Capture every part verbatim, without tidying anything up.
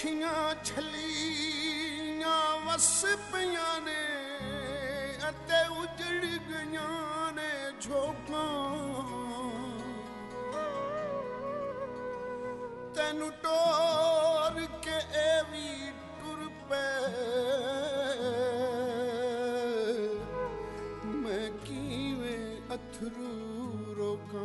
ਅੱਖੀਆਂ ਛਲੀਆਂ ਵਸ ਪਈਆਂ ਨੇ ਅਤੇ ਉਜੜ ਗਈਆਂ ਨੇ ਝੋਕਾਂ ਤੈਨੂੰ ਟੋਰ ਕੇ ਇਹ ਵੀ ਟੁਰ ਪਏ ਮੈਂ ਕਿਵੇਂ ਅਥਰੂ ਰੋਕਾਂ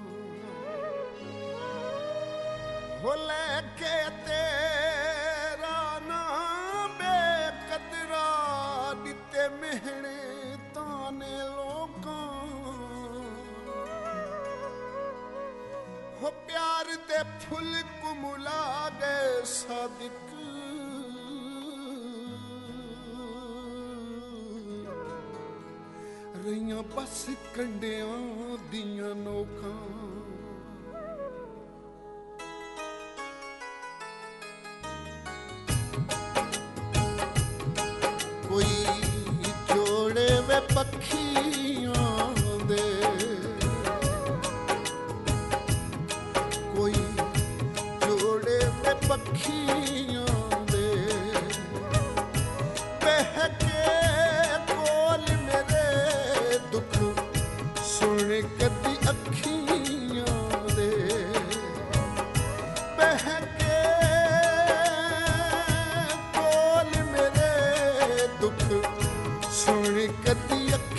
हो लेके तेरा नाम बेकदरा दिते मेहने ताने लोकां हो प्यार दे फुल कुमुला गए सादिक रहियां बस कंडियां दियां नोकां पखियां दे कोई जोड़े में पखियां दे बहके कोल मेरे दुख सुन कदी अखियां दे बहके कोल मेरे दुख सुन कदी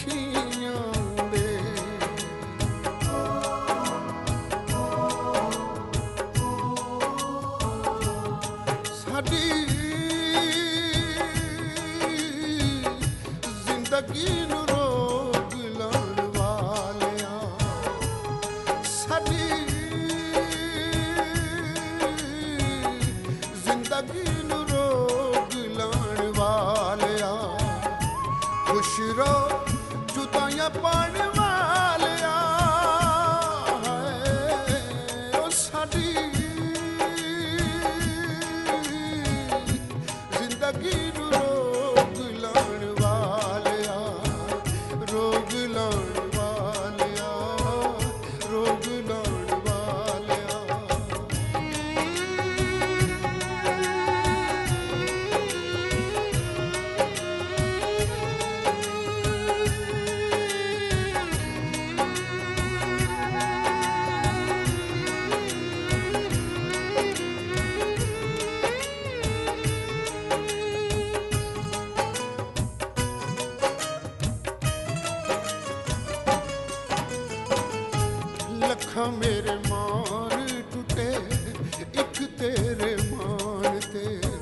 मेरे मान टूटे एक तेरे मान ते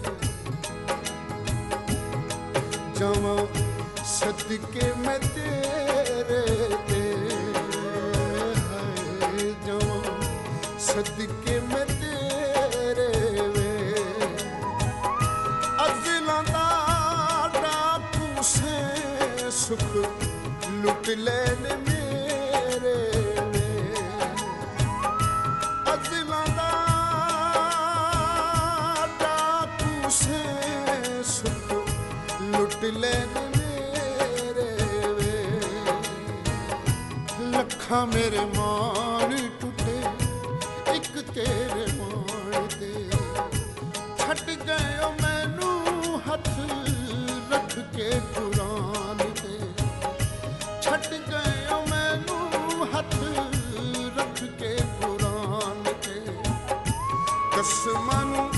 जावा सदके मैं तेरे ते जावा सदके मैं तेरे वे अज़लां दा डाकू से सुख लुट लेने मेरे लेने मेरे वे लखा मेरे मान टूटे एक तेरे मान ते छट गए मैनू हथ रख के कुरान ते छट गए मैनू हथ रख के कुरान ते कसमां नू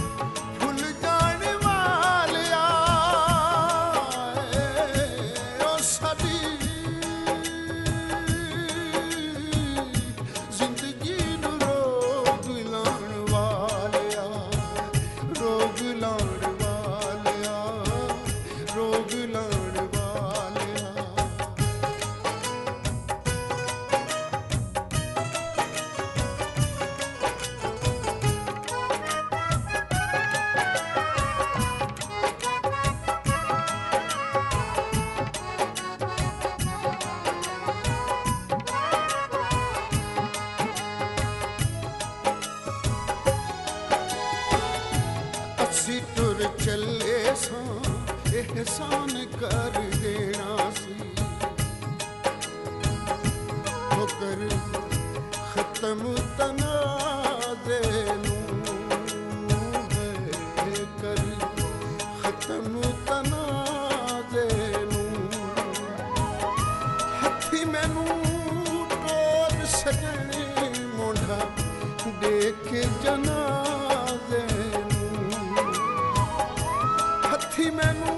टुर चले सा एहसान कर देना सी होकर खत्म तनाज़े नू है सजने मोढ़ा देख जनाजे हथी मैनू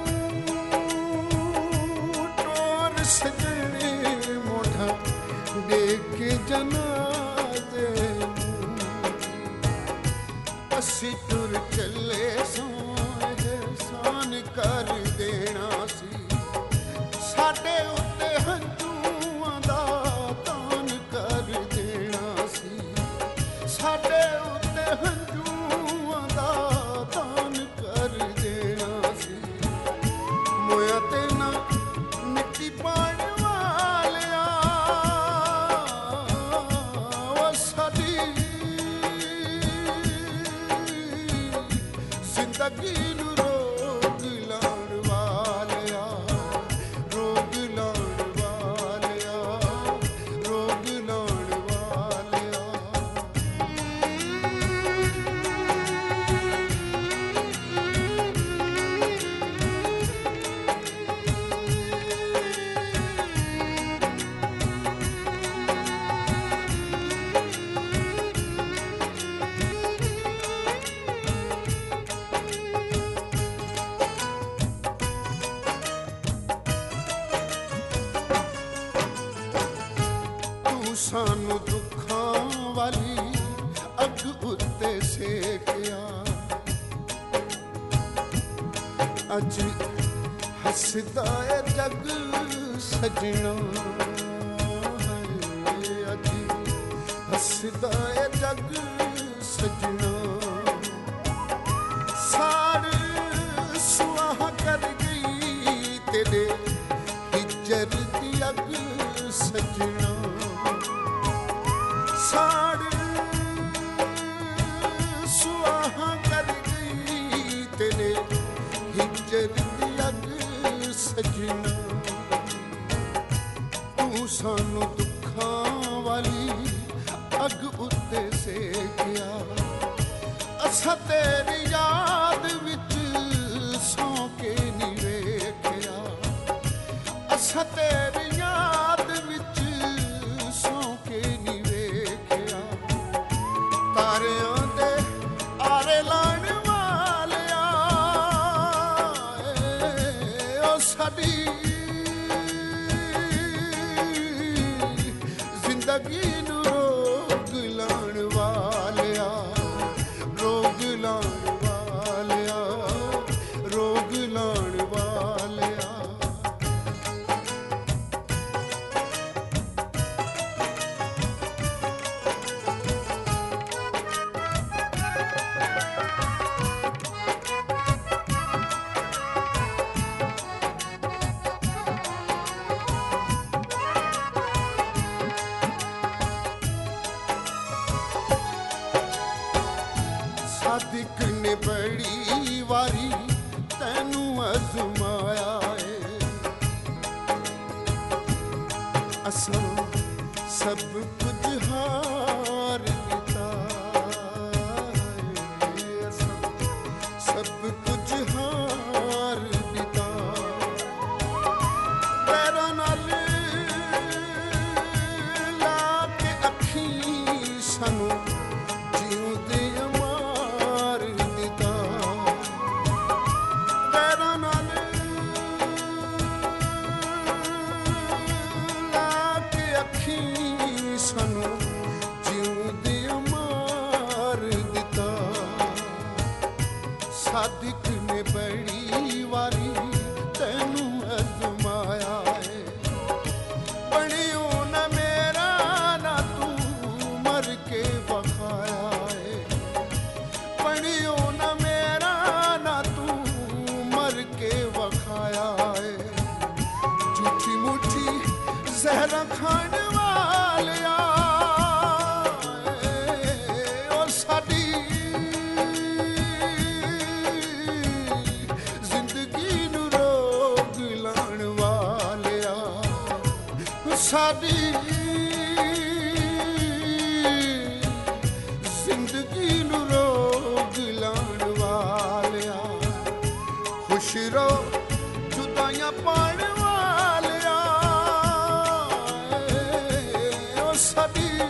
टोर सजने मोढ़ा देख जनाजे असी टुर चले सो एहसान कर देना सी साडे उत्ते हंझूआं दा तान कर देना सी साडे उत्ते हंझूआं दा तान कर देना सी मोया ते ना मिट्टी पाण वालिया ओ साडी जिंदगी नू रोग लाण वालिया रोग लाण वालिया रोग लाण वालिया तू सानू दुखां वाली अग उत्ते सेकिया अज हसदा ए जग सजना अज हसदा ए जग सजना साड़ सुआह कर गई तेरे हिजर दी अग सजना साड़ सुआह कर गई तेरे हिजर दी अग सजना तू सानू दुखां वाली अग उत्ते सेकिया असा तेरी याद विच सौ के नी वेखिया असा तेरी याद विच सौ के नी वेखिया तारियां दे आरे लाण वालिया ओ साडी जिंदगी नू रोग लाण वालिया रोग लाण वालिया रोग लाण वालिया सादिक ने बड़ी वारी तैनू अजमाया है असां सब कुछ हार दिता है असां सब कुछ हार दिता पैरां नाल ला के अखीं सानू जिउंदे सानू जिउंदे मार दिता सादिक ने बड़ी वारी तैनू अजमाया है बनियो ना मेरा ना तू मर के बखाया है बनियो ना मेरा ना तू मर के बखाया है झूठी मूठी जहरा खान वालिया ओ साडी जिंदगी नू रोग लाण वालिया साडी जिंदगी नू रोग लाण वालिया खुश रहो जुदाइयां पाण वालिया ओ साडी